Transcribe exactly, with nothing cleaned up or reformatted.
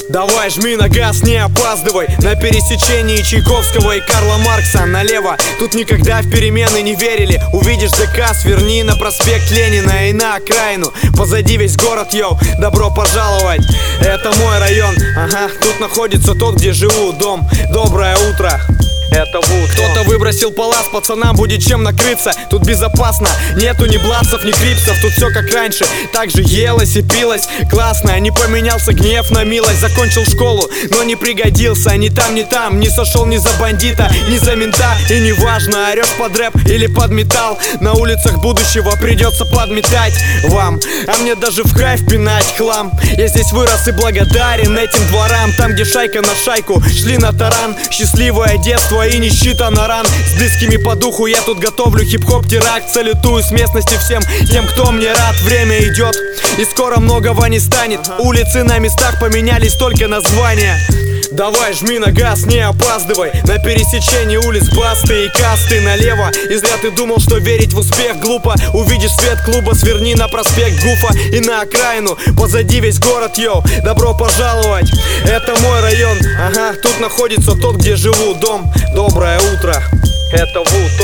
Давай, жми на газ, не опаздывай. На пересечении Чайковского и Карла Маркса налево. Тут никогда в перемены не верили. Увидишь заказ, сверни на проспект Ленина и на окраину. Позади весь город, йоу, добро пожаловать. Это мой район, ага, тут находится тот, где живу, дом. Доброе утро. Это Вуд. Кто-то выбросил палас, пацанам будет чем накрыться. Тут безопасно, нету ни бладцев, ни крипсов. Тут все как раньше, так же елось и пилось. Классно, не поменялся гнев на милость. Закончил школу, но не пригодился. Ни там, ни там, не сошел ни за бандита, ни за мента. И не важно, орешь под рэп или под металл. На улицах будущего придется подметать вам, а мне даже в кайф пинать хлам. Я здесь вырос и благодарен этим дворам. Там, где шайка на шайку шли на таран. Счастливое детство и не считано ран. С близкими по духу я тут готовлю хип-хоп теракт. Салютую с местности всем тем, кто мне рад. Время идет и скоро многого не станет. Улицы на местах поменялись, только названия. Давай, жми на газ, не опаздывай. На пересечении улиц Басты и Касты налево. И зря ты думал, что верить в успех глупо. Увидишь свет клуба, сверни на проспект Гуфа и на окраину. Позади весь город, йоу, добро пожаловать. Это мой район, ага, тут находится тот, где живу, дом. Доброе утро. Это Вуд.